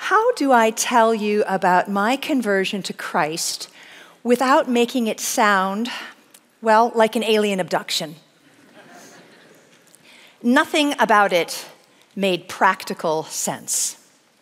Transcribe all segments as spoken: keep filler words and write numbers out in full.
How do I tell you about my conversion to Christ without making it sound, well, like an alien abduction? Nothing about it made practical sense.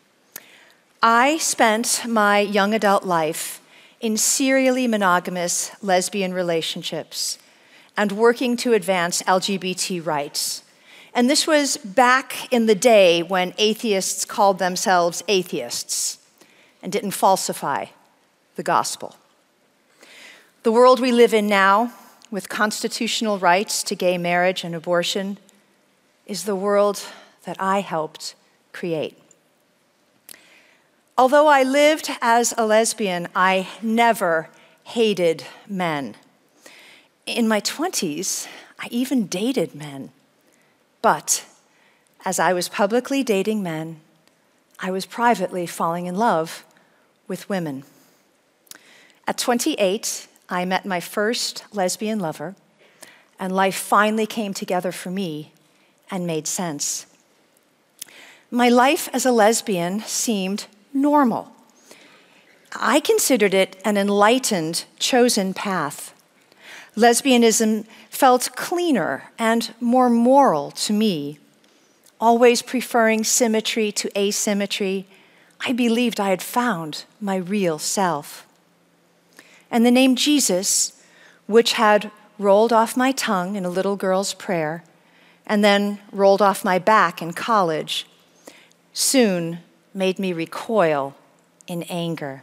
I spent my young adult life in serially monogamous lesbian relationships and working to advance L G B T rights. And this was back in the day when atheists called themselves atheists and didn't falsify the gospel. The world we live in now, with constitutional rights to gay marriage and abortion, is the world that I helped create. Although I lived as a lesbian, I never hated men. In my twenties, I even dated men. But as I was publicly dating men, I was privately falling in love with women. At twenty-eight, I met my first lesbian lover, and life finally came together for me and made sense. My life as a lesbian seemed normal. I considered it an enlightened, chosen path. Lesbianism felt cleaner and more moral to me. Always preferring symmetry to asymmetry, I believed I had found my real self. And the name Jesus, which had rolled off my tongue in a little girl's prayer, and then rolled off my back in college, soon made me recoil in anger.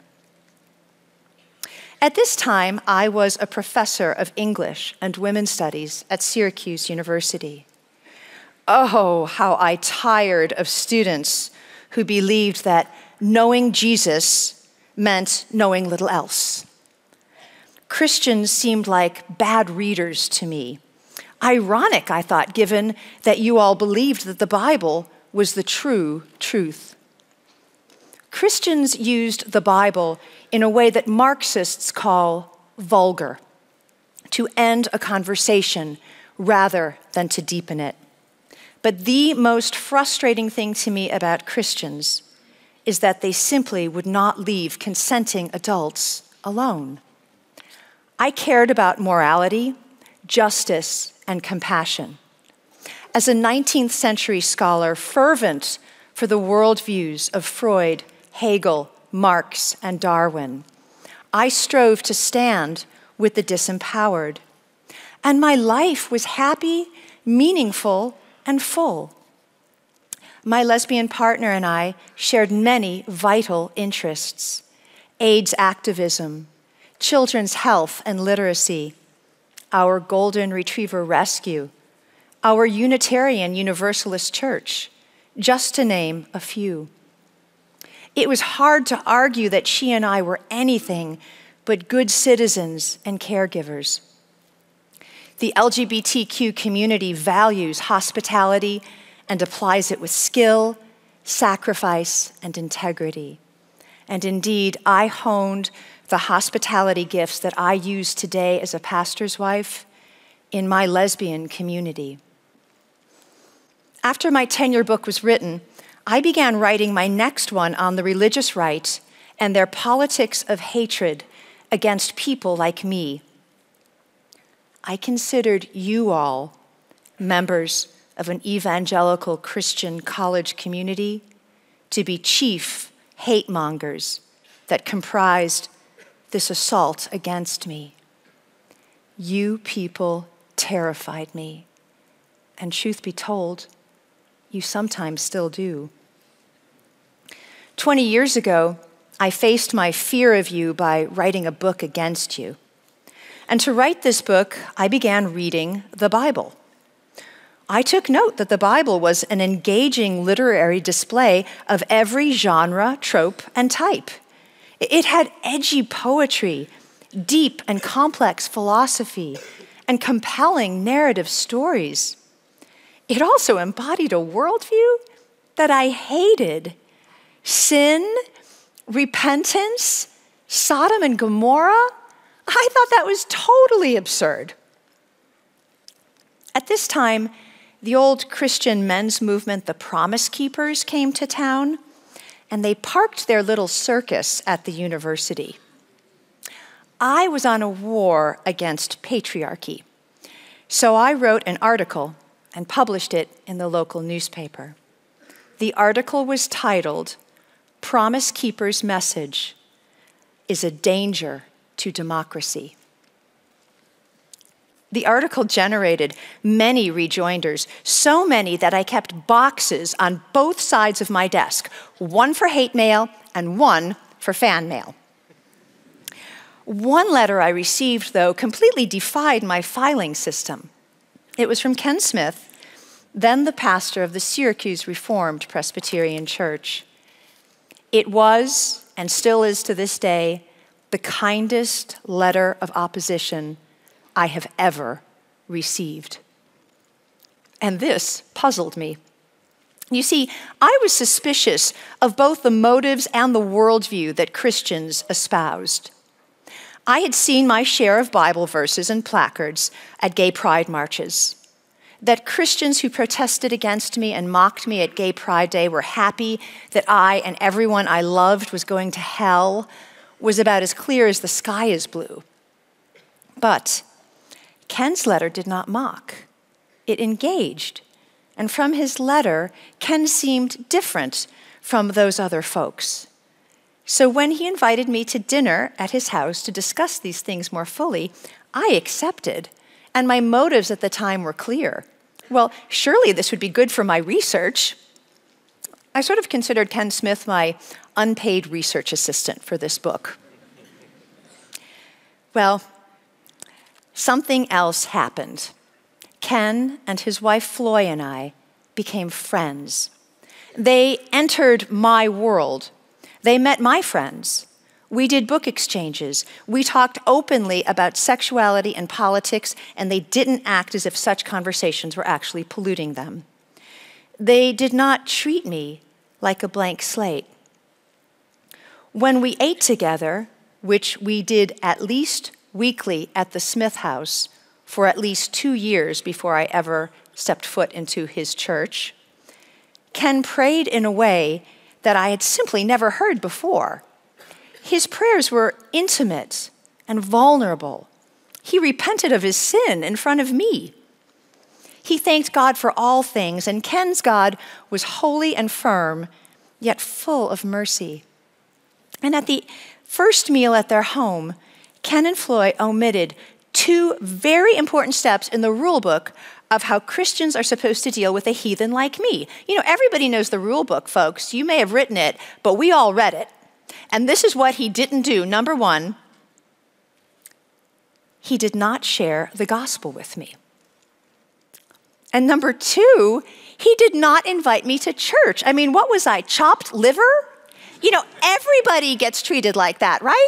At this time, I was a professor of English and women's studies at Syracuse University. Oh, how I tired of students who believed that knowing Jesus meant knowing little else. Christians seemed like bad readers to me. Ironic, I thought, given that you all believed that the Bible was the true truth. Christians used the Bible in a way that Marxists call vulgar, to end a conversation rather than to deepen it. But the most frustrating thing to me about Christians is that they simply would not leave consenting adults alone. I cared about morality, justice, and compassion. As a nineteenth century scholar, fervent for the worldviews of Freud, Hegel, Marx, and Darwin, I strove to stand with the disempowered. And my life was happy, meaningful, and full. My lesbian partner and I shared many vital interests: AIDS activism, children's health and literacy, our golden retriever rescue, our Unitarian Universalist Church, just to name a few. It was hard to argue that she and I were anything but good citizens and caregivers. The L G B T Q community values hospitality and applies it with skill, sacrifice, and integrity. And indeed, I honed the hospitality gifts that I use today as a pastor's wife in my lesbian community. After my tenure book was written, I began writing my next one on the religious right and their politics of hatred against people like me. I considered you all, members of an evangelical Christian college community, to be chief hate mongers that comprised this assault against me. You people terrified me, and truth be told, you sometimes still do. Twenty years ago, I faced my fear of you by writing a book against you. And to write this book, I began reading the Bible. I took note that the Bible was an engaging literary display of every genre, trope, and type. It had edgy poetry, deep and complex philosophy, and compelling narrative stories. It also embodied a worldview that I hated: sin, repentance, Sodom and Gomorrah. I thought that was totally absurd. At this time, the old Christian men's movement, the Promise Keepers, came to town, and they parked their little circus at the university. I was on a war against patriarchy, so I wrote an article and published it in the local newspaper. The article was titled, "Promise Keeper's Message is a Danger to Democracy." The article generated many rejoinders, so many that I kept boxes on both sides of my desk, one for hate mail and one for fan mail. One letter I received, though, completely defied my filing system. It was from Ken Smith, then the pastor of the Syracuse Reformed Presbyterian Church. It was, and still is to this day, the kindest letter of opposition I have ever received. And this puzzled me. You see, I was suspicious of both the motives and the worldview that Christians espoused. I had seen my share of Bible verses and placards at gay pride marches. That Christians who protested against me and mocked me at Gay Pride Day were happy that I and everyone I loved was going to hell was about as clear as the sky is blue. But Ken's letter did not mock. It engaged. And from his letter, Ken seemed different from those other folks. So when he invited me to dinner at his house to discuss these things more fully, I accepted, and my motives at the time were clear. Well, surely this would be good for my research. I sort of considered Ken Smith my unpaid research assistant for this book. Well, something else happened. Ken and his wife Floy and I became friends. They entered my world. They met my friends. We did book exchanges. We talked openly about sexuality and politics, and they didn't act as if such conversations were actually polluting them. They did not treat me like a blank slate. When we ate together, which we did at least weekly at the Smith House for at least two years before I ever stepped foot into his church, Ken prayed in a way that I had simply never heard before. His prayers were intimate and vulnerable. He repented of his sin in front of me. He thanked God for all things, and Ken's God was holy and firm, yet full of mercy. And at the first meal at their home, Ken and Floy omitted two very important steps in the rule book of how Christians are supposed to deal with a heathen like me. You know, everybody knows the rule book, folks. You may have written it, but we all read it. And this is what he didn't do. Number one, he did not share the gospel with me. And number two, he did not invite me to church. I mean, what was I, chopped liver? You know, everybody gets treated like that, right?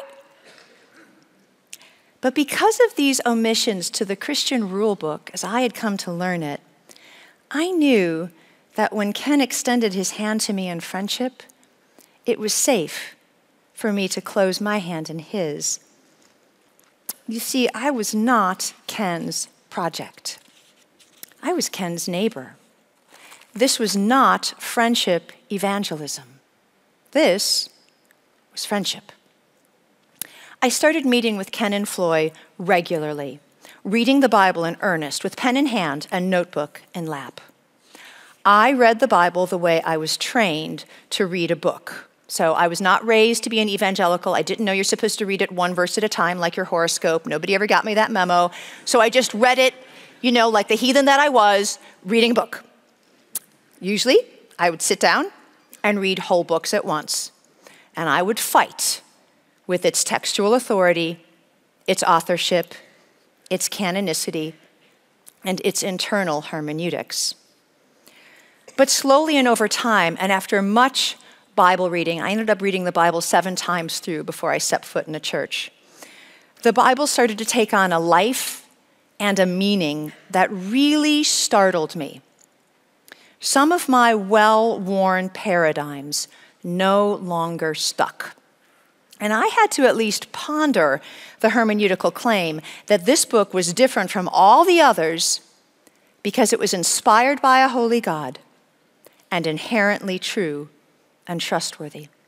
But because of these omissions to the Christian rule book, as I had come to learn it, I knew that when Ken extended his hand to me in friendship, it was safe for me to close my hand in his. You see, I was not Ken's project. I was Ken's neighbor. This was not friendship evangelism. This was friendship. I started meeting with Ken and Floy regularly, reading the Bible in earnest with pen in hand and notebook in lap. I read the Bible the way I was trained to read a book. So I was not raised to be an evangelical. I didn't know you're supposed to read it one verse at a time like your horoscope. Nobody ever got me that memo. So I just read it, you know, like the heathen that I was, reading a book. Usually, I would sit down and read whole books at once. And I would fight with its textual authority, its authorship, its canonicity, and its internal hermeneutics. But slowly and over time, and after much Bible reading, I ended up reading the Bible seven times through before I stepped foot in a church. The Bible started to take on a life and a meaning that really startled me. Some of my well-worn paradigms no longer stuck. And I had to at least ponder the hermeneutical claim that this book was different from all the others because it was inspired by a holy God and inherently true and trustworthy.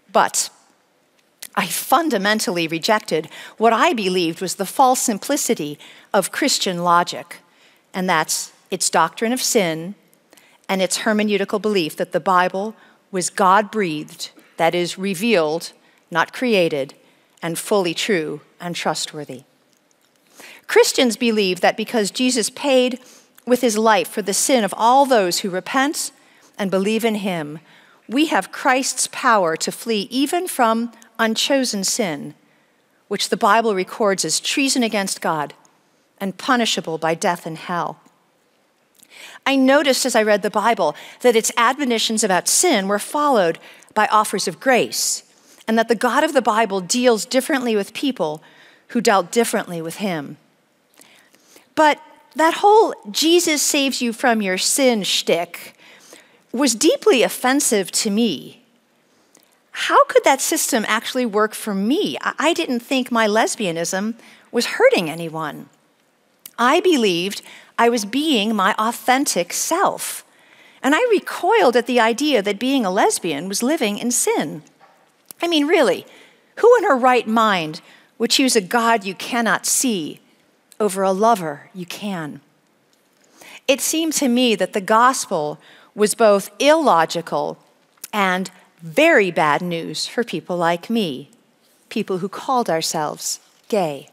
But I fundamentally rejected what I believed was the false simplicity of Christian logic, and that's its doctrine of sin and its hermeneutical belief that the Bible was God-breathed, that is, revealed, not created, and fully true and trustworthy. Christians believe that because Jesus paid with his life for the sin of all those who repent and believe in him, we have Christ's power to flee even from unchosen sin, which the Bible records as treason against God and punishable by death and hell. I noticed as I read the Bible that its admonitions about sin were followed by offers of grace, and that the God of the Bible deals differently with people who dealt differently with him. But that whole Jesus saves you from your sin shtick was deeply offensive to me. How could that system actually work for me? I didn't think my lesbianism was hurting anyone. I believed I was being my authentic self, and I recoiled at the idea that being a lesbian was living in sin. I mean, really, who in her right mind would choose a God you cannot see over a lover you can? It seemed to me that the gospel was both illogical and very bad news for people like me, people who called ourselves gay.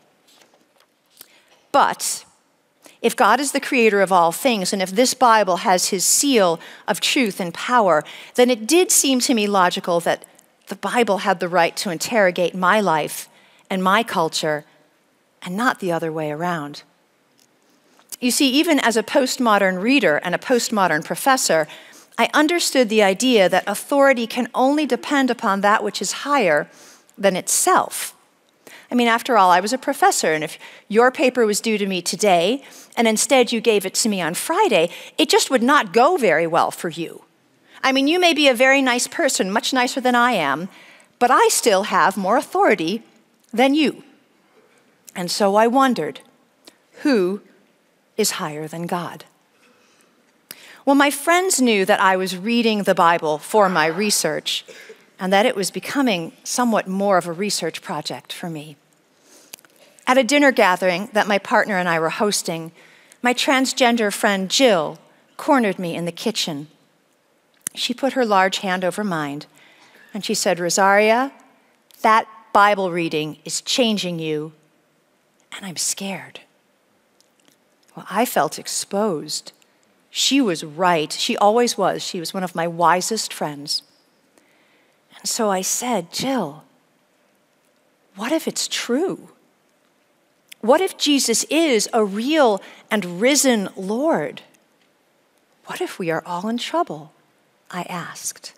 But if God is the creator of all things, and if this Bible has his seal of truth and power, then it did seem to me logical that the Bible had the right to interrogate my life and my culture, and not the other way around. You see, even as a postmodern reader and a postmodern professor, I understood the idea that authority can only depend upon that which is higher than itself. I mean, after all, I was a professor, and if your paper was due to me today, and instead you gave it to me on Friday, it just would not go very well for you. I mean, you may be a very nice person, much nicer than I am, but I still have more authority than you. And so I wondered, who is higher than God? Well, my friends knew that I was reading the Bible for my research, and that it was becoming somewhat more of a research project for me. At a dinner gathering that my partner and I were hosting, my transgender friend Jill cornered me in the kitchen. She put her large hand over mine, and she said, "Rosaria, that Bible reading is changing you, and I'm scared." Well, I felt exposed. She was right. She always was. She was one of my wisest friends. And so I said, "Jill, what if it's true? What if Jesus is a real and risen Lord? What if we are all in trouble?" I asked.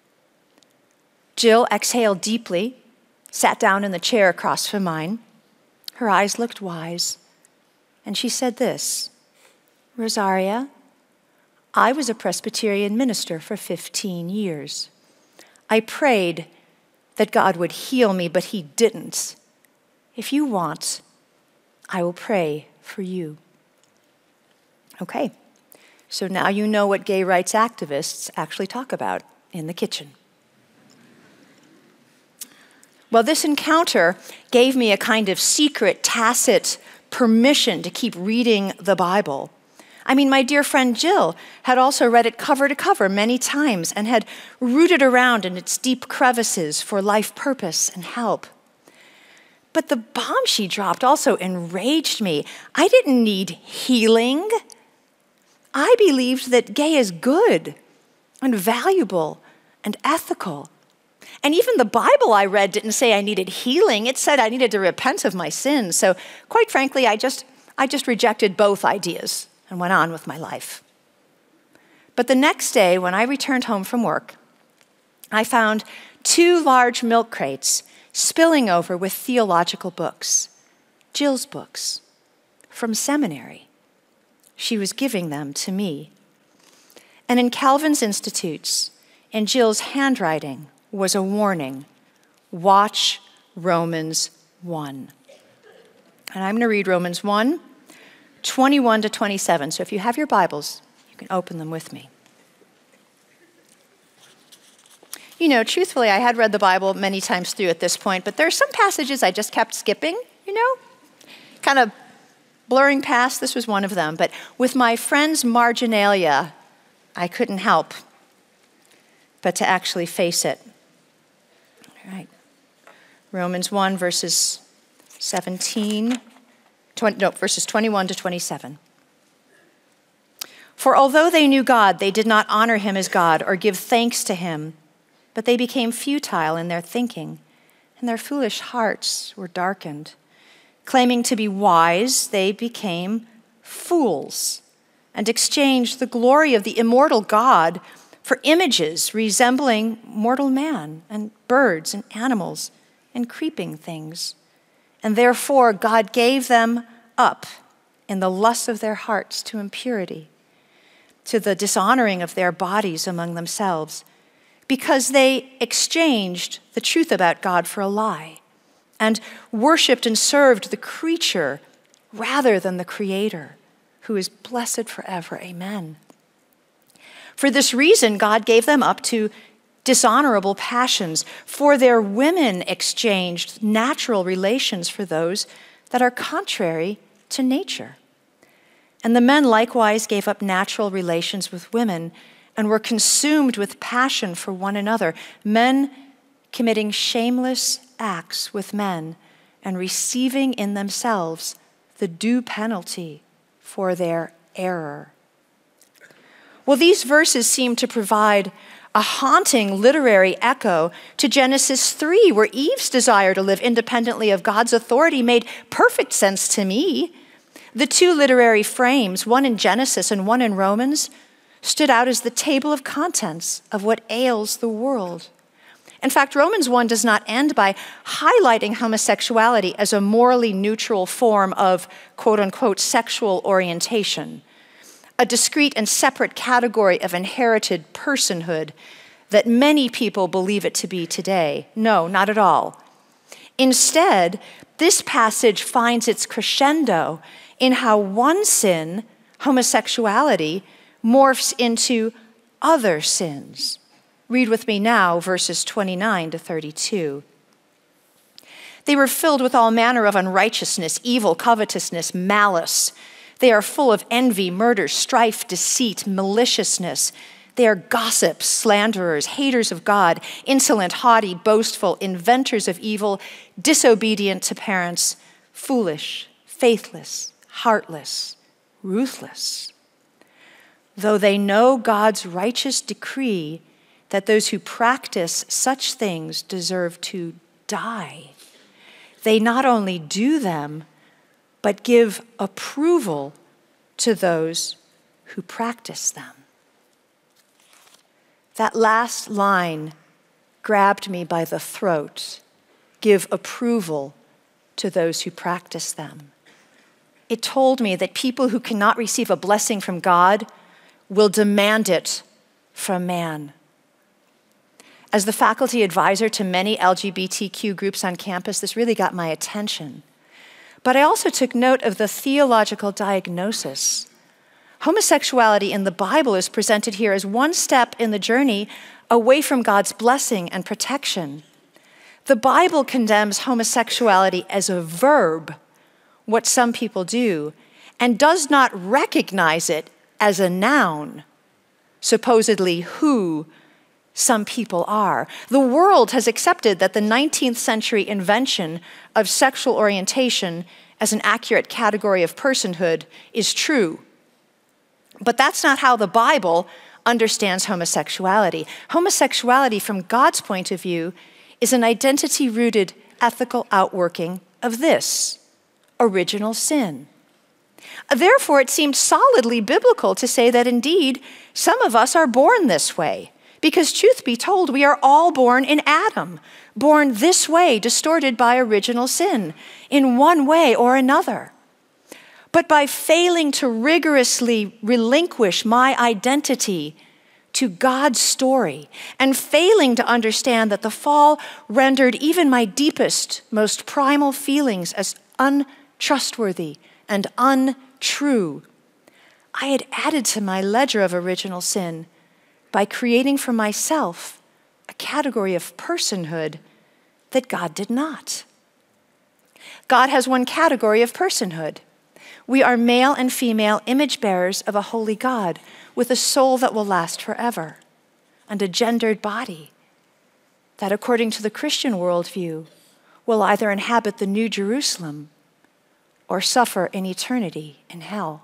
Jill exhaled deeply, sat down in the chair across from mine. Her eyes looked wise, and she said this, "Rosaria, I was a Presbyterian minister for fifteen years. I prayed that God would heal me, but he didn't. If you want, I will pray for you." Okay, so now you know what gay rights activists actually talk about in the kitchen. Well, this encounter gave me a kind of secret, tacit permission to keep reading the Bible. I mean, my dear friend Jill had also read it cover to cover many times and had rooted around in its deep crevices for life purpose and help. But the bomb she dropped also enraged me. I didn't need healing. I believed that gay is good and valuable and ethical. And even the Bible I read didn't say I needed healing. It said I needed to repent of my sins. So quite frankly, I just, I just rejected both ideas and went on with my life. But the next day, when I returned home from work, I found two large milk crates spilling over with theological books, Jill's books, from seminary. She was giving them to me. And in Calvin's Institutes, in Jill's handwriting, was a warning: watch Romans one. And I'm going to read Romans one, twenty-one to twenty-seven. So if you have your Bibles, you can open them with me. you know, truthfully, I had read the Bible many times through at this point, but there are some passages I just kept skipping, you know, kind of blurring past. This was one of them. But with my friend's marginalia, I couldn't help but to actually face it. All right. Romans one, verses seventeen, twenty, no, verses twenty-one to twenty-seven. For although they knew God, they did not honor him as God or give thanks to him, but they became futile in their thinking, and their foolish hearts were darkened. Claiming to be wise, they became fools and exchanged the glory of the immortal God for images resembling mortal man and birds and animals and creeping things. And therefore God gave them up in the lusts of their hearts to impurity, to the dishonoring of their bodies among themselves, because they exchanged the truth about God for a lie and worshiped and served the creature rather than the Creator, who is blessed forever. Amen. For this reason, God gave them up to dishonorable passions, for their women exchanged natural relations for those that are contrary to nature. And the men likewise gave up natural relations with women and were consumed with passion for one another, men committing shameless acts with men and receiving in themselves the due penalty for their error. Well, these verses seem to provide a haunting literary echo to Genesis three, where Eve's desire to live independently of God's authority made perfect sense to me. The two literary frames, one in Genesis and one in Romans, stood out as the table of contents of what ails the world. In fact, Romans one does not end by highlighting homosexuality as a morally neutral form of quote-unquote sexual orientation, a discrete and separate category of inherited personhood that many people believe it to be today. No, not at all. Instead, this passage finds its crescendo in how one sin, homosexuality, morphs into other sins. Read with me now verses twenty-nine to thirty-two. They were filled with all manner of unrighteousness, evil, covetousness, malice. They are full of envy, murder, strife, deceit, maliciousness. They are gossips, slanderers, haters of God, insolent, haughty, boastful, inventors of evil, disobedient to parents, foolish, faithless, heartless, ruthless. Though they know God's righteous decree that those who practice such things deserve to die, they not only do them, but give approval to those who practice them. That last line grabbed me by the throat. Give approval to those who practice them. It told me that people who cannot receive a blessing from God will demand it from man. As the faculty advisor to many L G B T Q groups on campus, this really got my attention. But I also took note of the theological diagnosis. Homosexuality in the Bible is presented here as one step in the journey away from God's blessing and protection. The Bible condemns homosexuality as a verb, what some people do, and does not recognize it as a noun, supposedly who some people are. The world has accepted that the nineteenth century invention of sexual orientation as an accurate category of personhood is true. But that's not how the Bible understands homosexuality. Homosexuality, from God's point of view, is an identity-rooted ethical outworking of this, original sin. Therefore, it seemed solidly biblical to say that indeed some of us are born this way, because truth be told, we are all born in Adam, born this way, distorted by original sin, in one way or another. But by failing to rigorously relinquish my identity to God's story and failing to understand that the fall rendered even my deepest, most primal feelings as untrustworthy and untrue, I had added to my ledger of original sin by creating for myself a category of personhood that God did not. God has one category of personhood. We are male and female image bearers of a holy God with a soul that will last forever and a gendered body that, according to the Christian worldview, will either inhabit the New Jerusalem or suffer in eternity in hell.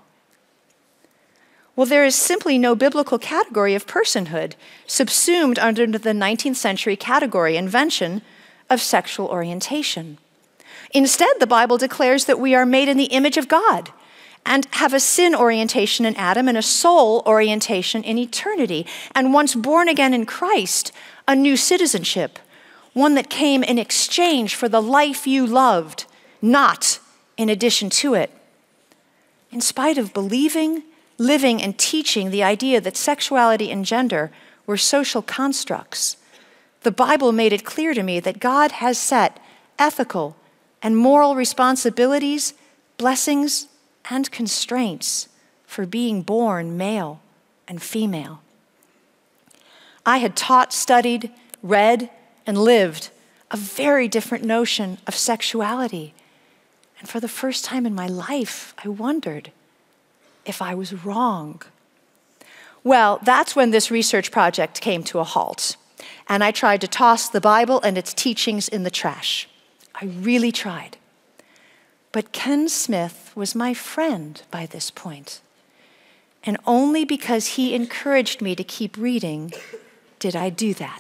Well, there is simply no biblical category of personhood subsumed under the nineteenth century category invention of sexual orientation. Instead, the Bible declares that we are made in the image of God and have a sin orientation in Adam and a soul orientation in eternity. And once born again in Christ, a new citizenship, one that came in exchange for the life you loved, not in addition to it. In spite of believing, living, and teaching the idea that sexuality and gender were social constructs, the Bible made it clear to me that God has set ethical and moral responsibilities, blessings, and constraints for being born male and female. I had taught, studied, read, and lived a very different notion of sexuality. And for the first time in my life, I wondered if I was wrong. Well, that's when this research project came to a halt, and I tried to toss the Bible and its teachings in the trash. I really tried. But Ken Smith was my friend by this point, and only because he encouraged me to keep reading did I do that.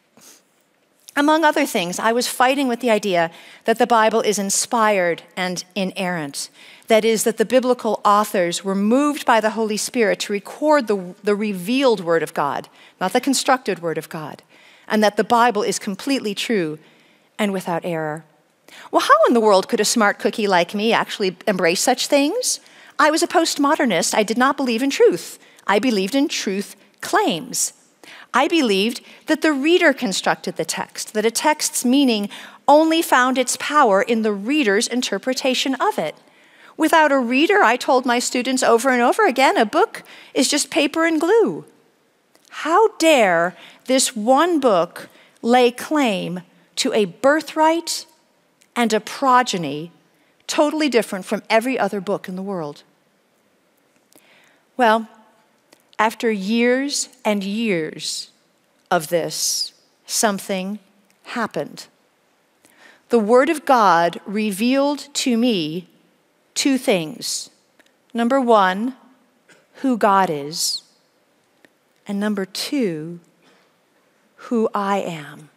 Among other things, I was fighting with the idea that the Bible is inspired and inerrant. That is, that the biblical authors were moved by the Holy Spirit to record the, the revealed Word of God, not the constructed Word of God, and that the Bible is completely true and without error. Well, how in the world could a smart cookie like me actually embrace such things? I was a postmodernist. I did not believe in truth. I believed in truth claims. I believed that the reader constructed the text, that a text's meaning only found its power in the reader's interpretation of it. Without a reader, I told my students over and over again, a book is just paper and glue. How dare this one book lay claim to a birthright and a progeny totally different from every other book in the world? Well, after years and years of this, something happened. The Word of God revealed to me two things. Number one, who God is. And number two, who I am.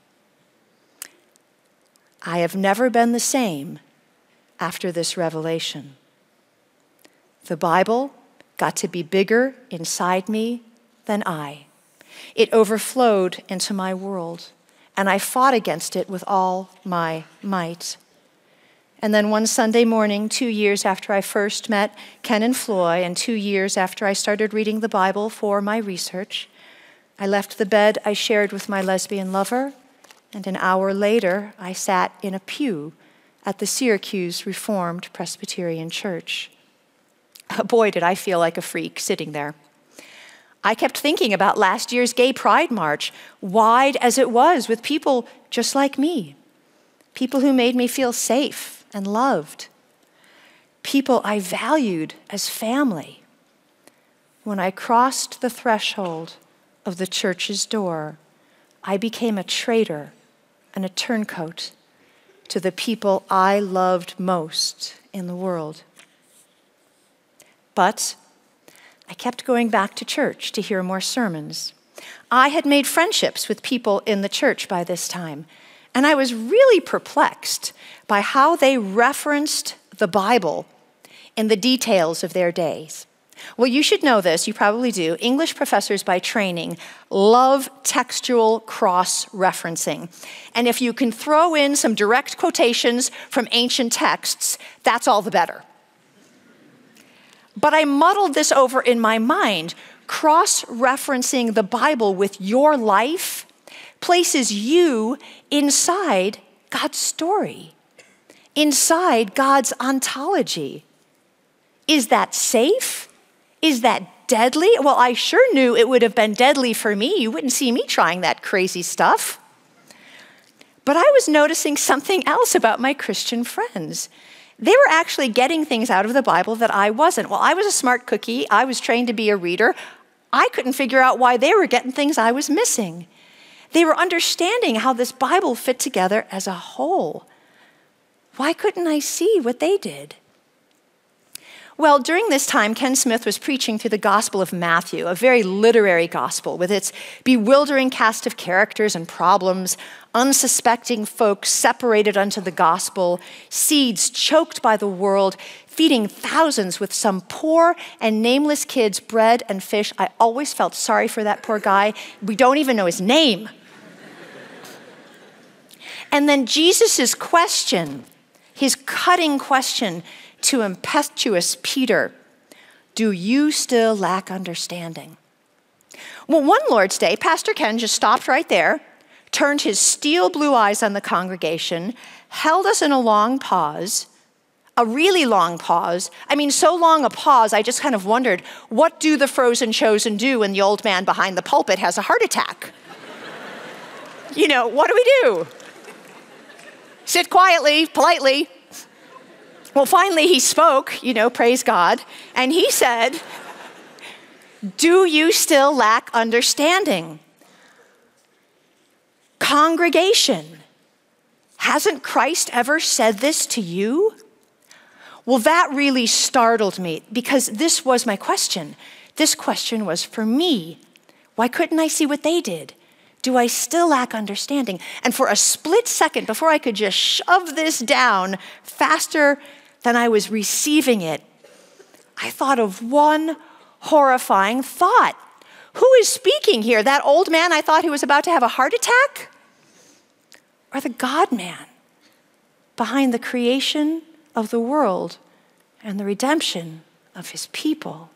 I have never been the same after this revelation. The Bible got to be bigger inside me than I. It overflowed into my world, and I fought against it with all my might. And then one Sunday morning, two years after I first met Ken and Floy, and two years after I started reading the Bible for my research, I left the bed I shared with my lesbian lover, and an hour later, I sat in a pew at the Syracuse Reformed Presbyterian Church. Boy, did I feel like a freak sitting there. I kept thinking about last year's Gay Pride March, wide as it was, with people just like me, people who made me feel safe and loved, people I valued as family. When I crossed the threshold of the church's door, I became a traitor and a turncoat to the people I loved most in the world. But I kept going back to church to hear more sermons. I had made friendships with people in the church by this time, and I was really perplexed by how they referenced the Bible in the details of their days. Well, you should know this, you probably do. English professors by training love textual cross-referencing. And if you can throw in some direct quotations from ancient texts, that's all the better. But I muddled this over in my mind. Cross-referencing the Bible with your life places you inside God's story, inside God's ontology. Is that safe? Is that deadly? Well, I sure knew it would have been deadly for me. You wouldn't see me trying that crazy stuff. But I was noticing something else about my Christian friends. They were actually getting things out of the Bible that I wasn't. Well, I was a smart cookie. I was trained to be a reader. I couldn't figure out why they were getting things I was missing. They were understanding how this Bible fit together as a whole. Why couldn't I see what they did? Well, during this time, Ken Smith was preaching through the Gospel of Matthew, a very literary gospel with its bewildering cast of characters and problems, unsuspecting folks separated unto the gospel, seeds choked by the world, feeding thousands with some poor and nameless kid's bread and fish. I always felt sorry for that poor guy. We don't even know his name. And then Jesus' question, his cutting question to impetuous Peter, do you still lack understanding? Well, one Lord's Day, Pastor Ken just stopped right there, turned his steel blue eyes on the congregation, held us in a long pause, a really long pause. I mean, so long a pause, I just kind of wondered, what do the frozen chosen do when the old man behind the pulpit has a heart attack? You know, what do we do? Sit quietly, politely. Well, finally he spoke, you know, praise God, and he said, do you still lack understanding? Congregation, hasn't Christ ever said this to you? Well, that really startled me because this was my question. This question was for me. Why couldn't I see what they did? Do I still lack understanding? And for a split second, before I could just shove this down faster than I was receiving it, I thought of one horrifying thought. Who is speaking here? That old man I thought he was about to have a heart attack? Or the God-man behind the creation of the world and the redemption of his people?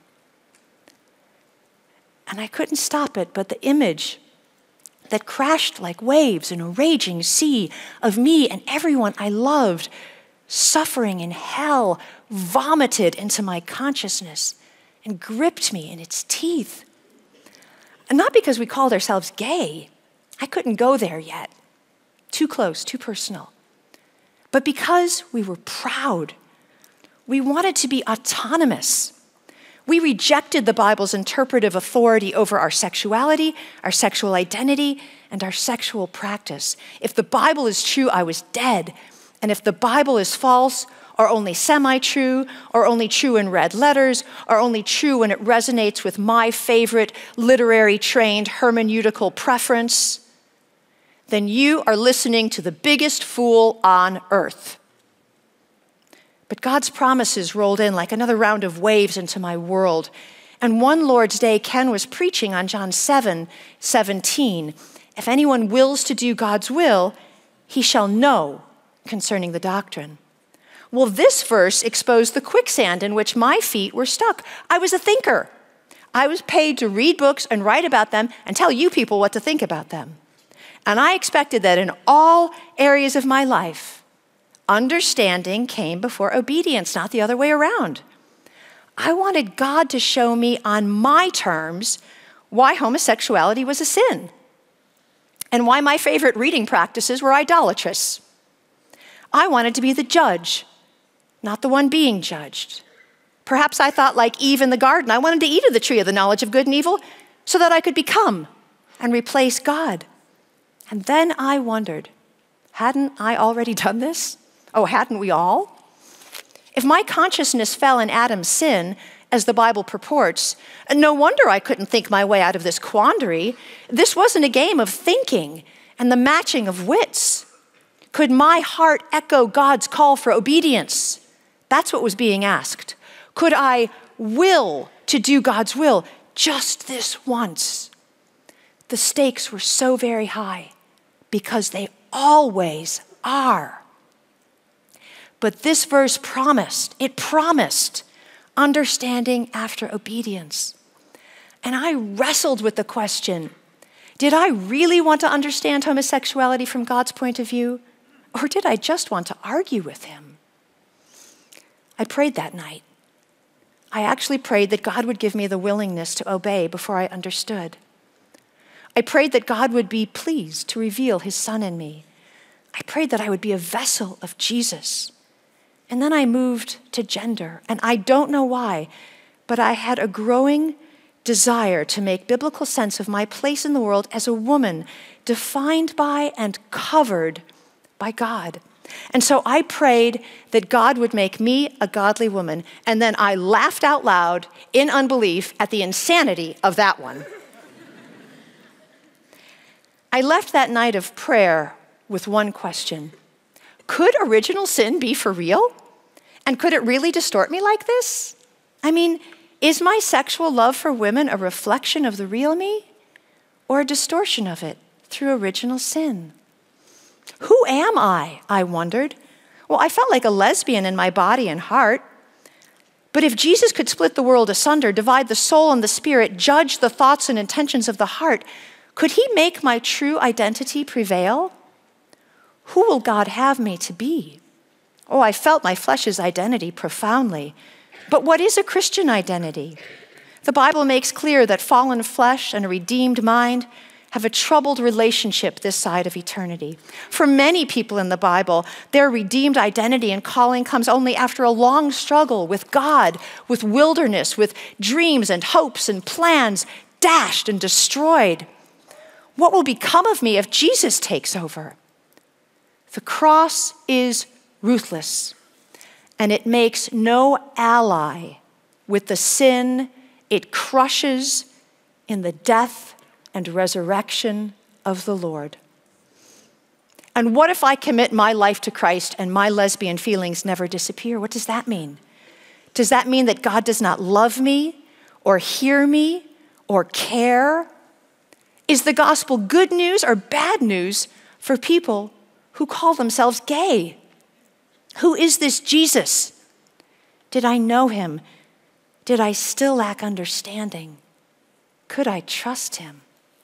And I couldn't stop it, but the image that crashed like waves in a raging sea of me and everyone I loved suffering in hell vomited into my consciousness and gripped me in its teeth. And not because we called ourselves gay. I couldn't go there yet. Too close, too personal. But because we were proud. We wanted to be autonomous. We rejected the Bible's interpretive authority over our sexuality, our sexual identity, and our sexual practice. If the Bible is true, I was dead. And if the Bible is false, or only semi-true, or only true in red letters, or only true when it resonates with my favorite literary trained hermeneutical preference, then you are listening to the biggest fool on earth. But God's promises rolled in like another round of waves into my world. And one Lord's Day, Ken was preaching on John seven seventeen. If anyone wills to do God's will, he shall know concerning the doctrine. Well, this verse exposed the quicksand in which my feet were stuck. I was a thinker. I was paid to read books and write about them and tell you people what to think about them. And I expected that in all areas of my life, understanding came before obedience, not the other way around. I wanted God to show me on my terms why homosexuality was a sin and why my favorite reading practices were idolatrous. I wanted to be the judge, not the one being judged. Perhaps I thought, like Eve in the garden, I wanted to eat of the tree of the knowledge of good and evil so that I could become and replace God. And then I wondered, hadn't I already done this? Oh, hadn't we all? If my consciousness fell in Adam's sin, as the Bible purports, no wonder I couldn't think my way out of this quandary. This wasn't a game of thinking and the matching of wits. Could my heart echo God's call for obedience? That's what was being asked. Could I will to do God's will just this once? The stakes were so very high because they always are. But this verse promised, it promised understanding after obedience. And I wrestled with the question, did I really want to understand homosexuality from God's point of view? Or did I just want to argue with him? I prayed that night. I actually prayed that God would give me the willingness to obey before I understood. I prayed that God would be pleased to reveal his Son in me. I prayed that I would be a vessel of Jesus. And then I moved to gender, and I don't know why, but I had a growing desire to make biblical sense of my place in the world as a woman defined by and covered by God. And so I prayed that God would make me a godly woman, and then I laughed out loud in unbelief at the insanity of that one. I left that night of prayer with one question. Could original sin be for real? And could it really distort me like this? I mean, is my sexual love for women a reflection of the real me or a distortion of it through original sin? Who am I? I wondered. Well, I felt like a lesbian in my body and heart. But if Jesus could split the world asunder, divide the soul and the spirit, judge the thoughts and intentions of the heart, could he make my true identity prevail? Who will God have me to be? Oh, I felt my flesh's identity profoundly. But what is a Christian identity? The Bible makes clear that fallen flesh and a redeemed mind have a troubled relationship this side of eternity. For many people in the Bible, their redeemed identity and calling comes only after a long struggle with God, with wilderness, with dreams and hopes and plans dashed and destroyed. What will become of me if Jesus takes over? The cross is ruthless, and it makes no ally with the sin it crushes in the death and resurrection of the Lord. And what if I commit my life to Christ and my lesbian feelings never disappear? What does that mean? Does that mean that God does not love me or hear me or care? Is the gospel good news or bad news for people who call themselves gay? Who is this Jesus? Did I know him? Did I still lack understanding? Could I trust him?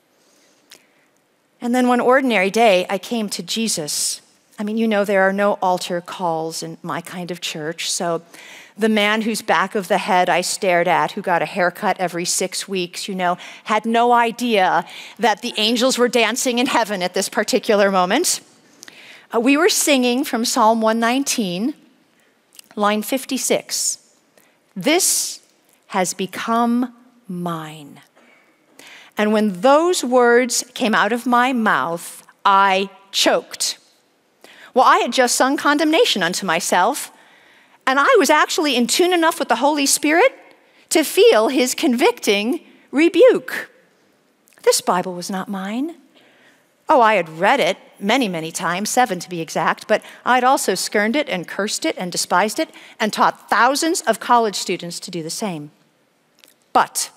And then one ordinary day, I came to Jesus. I mean, you know, there are no altar calls in my kind of church, so the man whose back of the head I stared at, who got a haircut every six weeks, you know, had no idea that the angels were dancing in heaven at this particular moment. Uh, we were singing from Psalm one nineteen, line fifty-six. This has become mine. And when those words came out of my mouth, I choked. Well, I had just sung condemnation unto myself, and I was actually in tune enough with the Holy Spirit to feel his convicting rebuke. This Bible was not mine. Oh, I had read it many, many times, seven to be exact, but I'd also skirned it and cursed it and despised it and taught thousands of college students to do the same. But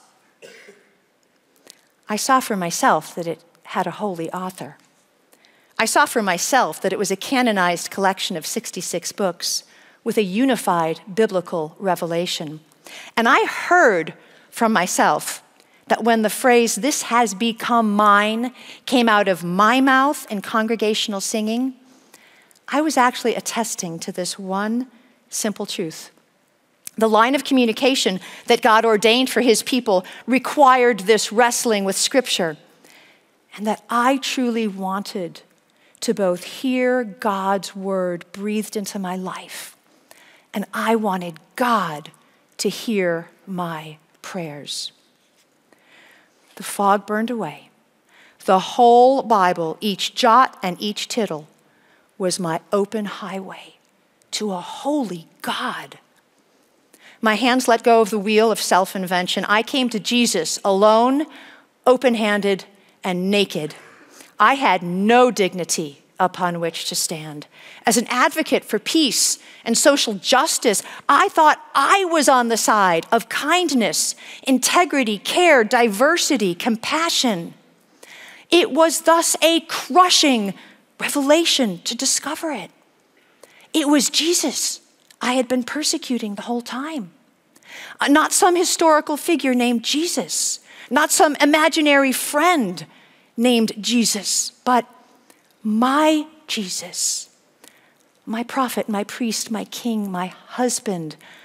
I saw for myself that it had a holy author. I saw for myself that it was a canonized collection of sixty-six books with a unified biblical revelation. And I heard from myself that when the phrase, "this has become mine," came out of my mouth in congregational singing, I was actually attesting to this one simple truth. The line of communication that God ordained for his people required this wrestling with Scripture, and that I truly wanted to both hear God's word breathed into my life, and I wanted God to hear my prayers. The fog burned away. The whole Bible, each jot and each tittle, was my open highway to a holy God. My hands let go of the wheel of self-invention. I came to Jesus alone, open-handed, and naked. I had no dignity upon which to stand. As an advocate for peace and social justice, I thought I was on the side of kindness, integrity, care, diversity, compassion. It was thus a crushing revelation to discover it. It was Jesus I had been persecuting the whole time. Not some historical figure named Jesus, not some imaginary friend named Jesus, but my Jesus, my prophet, my priest, my king, my husband,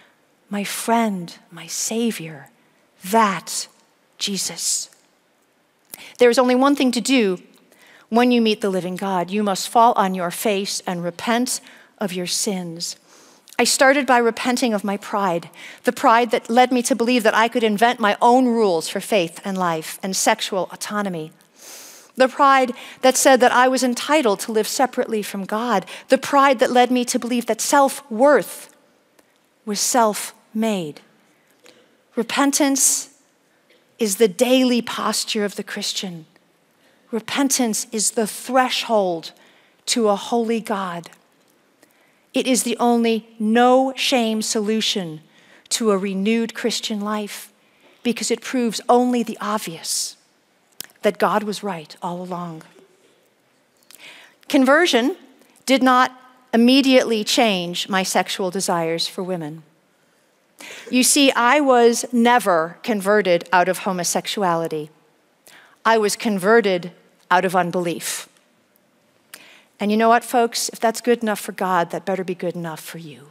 my friend, my Savior, that Jesus. There is only one thing to do when you meet the living God. You must fall on your face and repent of your sins. I started by repenting of my pride, the pride that led me to believe that I could invent my own rules for faith and life and sexual autonomy. The pride that said that I was entitled to live separately from God. The pride that led me to believe that self-worth was self-made. Repentance is the daily posture of the Christian. Repentance is the threshold to a holy God. It is the only no-shame solution to a renewed Christian life because it proves only the obvious, that God was right all along. Conversion did not immediately change my sexual desires for women. You see, I was never converted out of homosexuality. I was converted out of unbelief. And you know what, folks? If that's good enough for God, that better be good enough for you.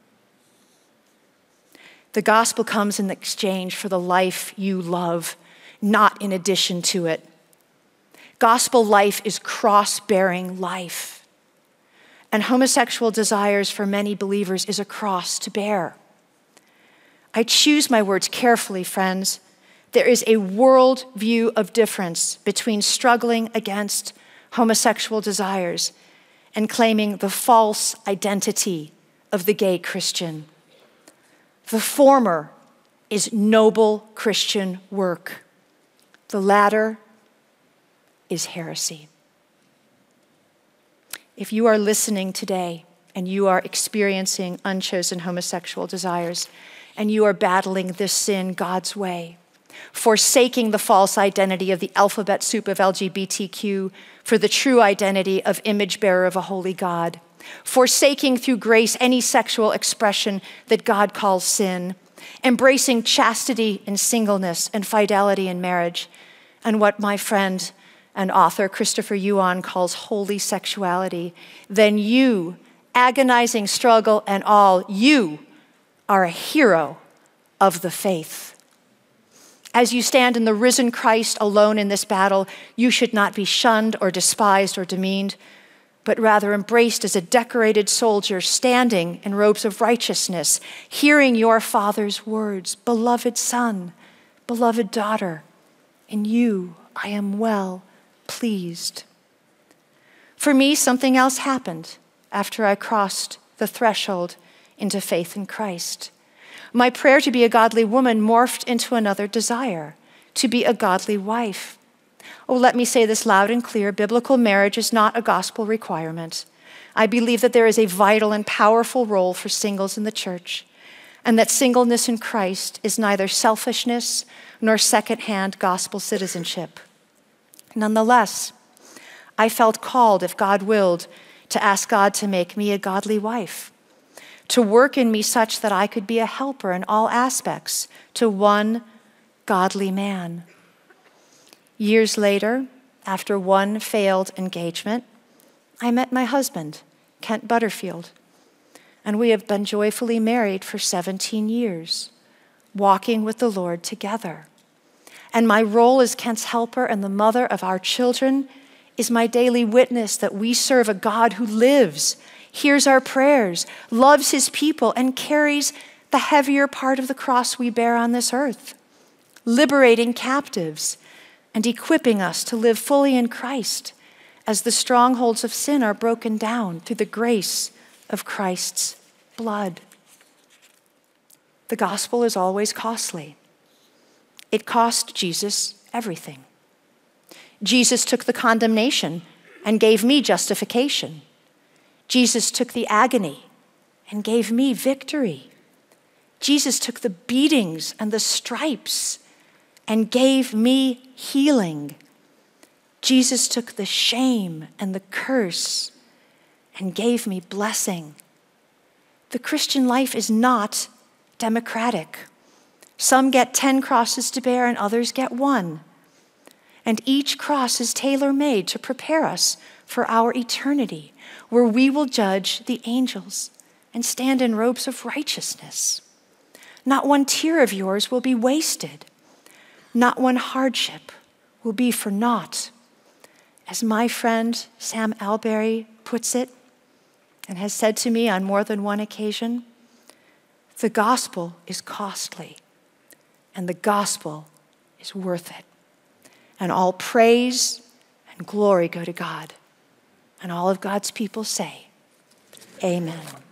The gospel comes in exchange for the life you love, not in addition to it. Gospel life is cross-bearing life. And homosexual desires for many believers is a cross to bear. I choose my words carefully, friends. There is a world view of difference between struggling against homosexual desires and claiming the false identity of the gay Christian. The former is noble Christian work. The latter is heresy. If you are listening today and you are experiencing unchosen homosexual desires and you are battling this sin God's way, forsaking the false identity of the alphabet soup of L G B T Q for the true identity of image bearer of a holy God, forsaking through grace any sexual expression that God calls sin, embracing chastity in singleness and fidelity in marriage, and what my friend and author Christopher Yuan calls holy sexuality, then you, agonizing struggle and all, you are a hero of the faith. As you stand in the risen Christ alone in this battle, you should not be shunned or despised or demeaned, but rather embraced as a decorated soldier standing in robes of righteousness, hearing your Father's words, beloved son, beloved daughter, in you I am well pleased. For me, something else happened after I crossed the threshold into faith in Christ. My prayer to be a godly woman morphed into another desire, to be a godly wife. Oh, let me say this loud and clear. Biblical marriage is not a gospel requirement. I believe that there is a vital and powerful role for singles in the church, and that singleness in Christ is neither selfishness nor secondhand gospel citizenship. Nonetheless, I felt called, if God willed, to ask God to make me a godly wife, to work in me such that I could be a helper in all aspects to one godly man. Years later, after one failed engagement, I met my husband, Kent Butterfield, and we have been joyfully married for seventeen years, walking with the Lord together. And my role as Kent's helper and the mother of our children is my daily witness that we serve a God who lives, hears our prayers, loves his people, and carries the heavier part of the cross we bear on this earth, liberating captives and equipping us to live fully in Christ as the strongholds of sin are broken down through the grace of Christ's blood. The gospel is always costly. It cost Jesus everything. Jesus took the condemnation and gave me justification. Jesus took the agony and gave me victory. Jesus took the beatings and the stripes and gave me healing. Jesus took the shame and the curse and gave me blessing. The Christian life is not democratic. Some get ten crosses to bear and others get one. And each cross is tailor-made to prepare us for our eternity, where we will judge the angels and stand in robes of righteousness. Not one tear of yours will be wasted. Not one hardship will be for naught. As my friend Sam Alberry puts it, and has said to me on more than one occasion, the gospel is costly, and the gospel is worth it. And all praise and glory go to God. And all of God's people say, amen.